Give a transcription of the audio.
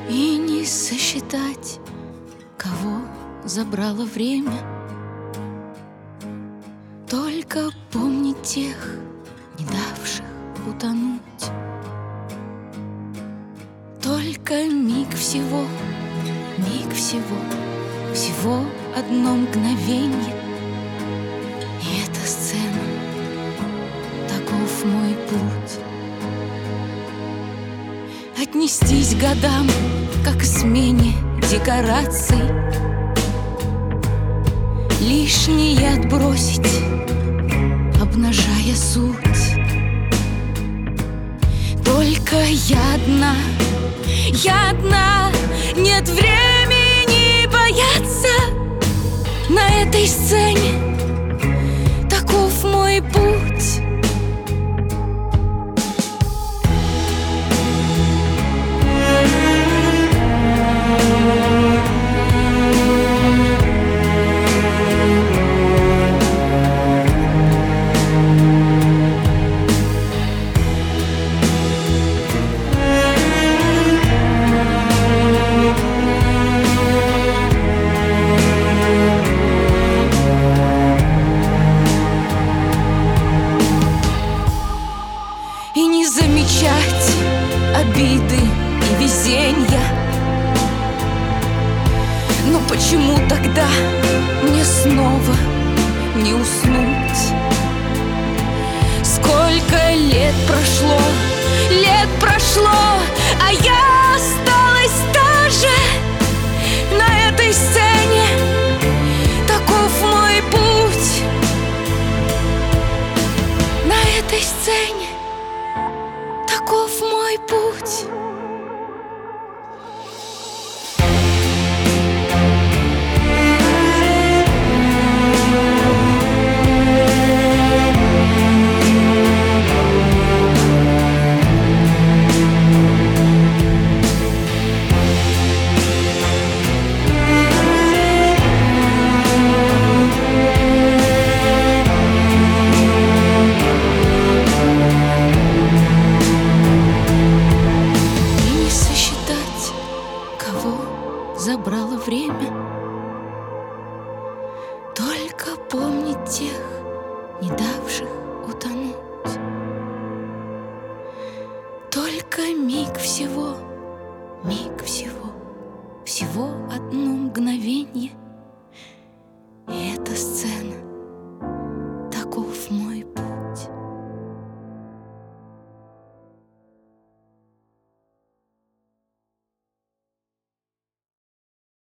И не сосчитать, кого забрало время. Только помнить тех, не давших утонуть. Только миг всего, всего одно мгновенье. И эта сцена, таков мой путь. Отнестись к годам, как к смене декораций, лишнее отбросить, обнажая суть. Только я одна, нет времени бояться. На этой сцене таков мой путь. И не замечать обиды и везенья. Но почему тогда мне снова не уснуть? Сколько лет прошло, а я осталась та же. На этой сцене таков мой путь. На этой сцене таков мой путь. Забрало время. Только помнить тех, не давших утонуть. Только миг всего, всего одно мгновенье. И эта сцена